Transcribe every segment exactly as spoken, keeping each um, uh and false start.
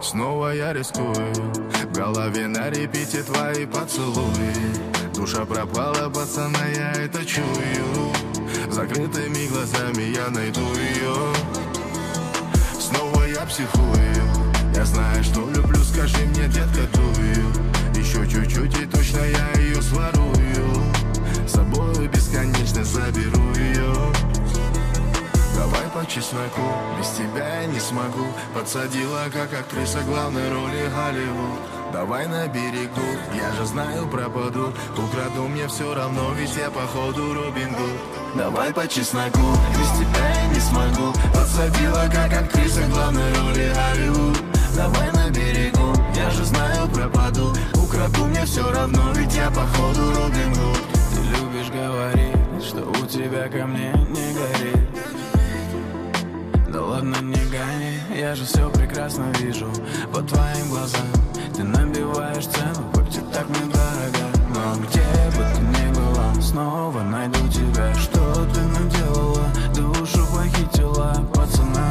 Снова я рискую, в голове на репите твои поцелуи. Душа пропала, пацана, я это чую. Закрытыми глазами я найду ее. Снова я психую, я знаю, что люблю, скажи мне, детка, дую. Еще чуть-чуть и точно я ее сворую. С собой бесконечно заберу ее. Давай по чесноку, без тебя я не смогу. Подсадила, как актриса главной роли Голливуд. Давай на берегу, я же знаю, пропаду. Украду, мне все равно, ведь я походу Робин Гуд. Давай по чесноку, без тебя я не смогу. Подсадила, как актриса главной роли Голливуд. Давай на берегу, я же знаю, пропаду. Украду, мне все равно, ведь я походу Робин Гуд. Ты любишь говорить, что у тебя ко мне не горит. Да ладно, не гони, я же все прекрасно вижу по твоим глазам. Ты набиваешь цену, хоть и так недорого. Но где бы ты ни была, снова найду тебя. Что ты наделала, душу похитила, пацана.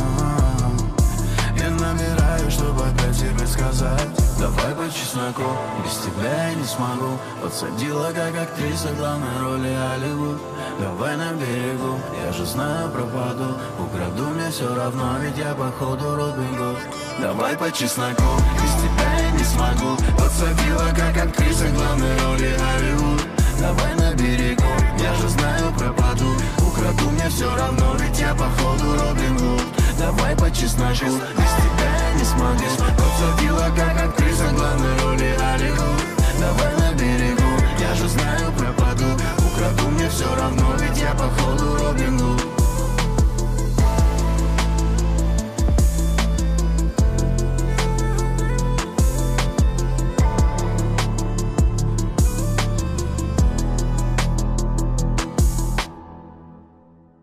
Я набираю, чтобы опять тебе сказать. Давай по чесноку, без тебя я не смогу. Подсадила, как актриса главной роли Голливуд. Давай на берегу, я же знаю, пропаду. Украду, мне все равно, ведь я походу Робин Гуд. Давай по чесноку, без тебя я не смогу. Подсадила, как актриса главной роли Голливуд. Давай на берегу, я же знаю, пропаду. Украду, мне все равно, ведь я походу Робин Гуд. Давай по чесноку, без тебя я не смогу. Подсадила, как актриса главной роли Голливуд. Давай на берегу, я же знаю, пропаду. Украду, мне все равно, ведь я походу Робин